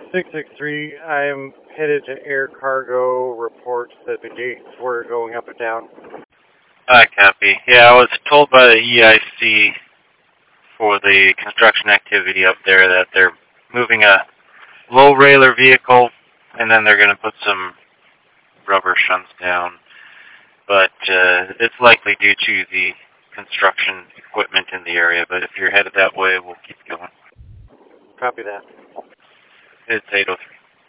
663, I'm headed to air cargo. Reports that the gates were going up and down. I copy. Yeah, I was told by the EIC for the construction activity up there that they're moving a low railer vehicle, and then they're going to put some rubber shunts down. But it's likely due to the construction equipment in the area. But if you're headed that way, we'll keep going. Copy that. It's 803.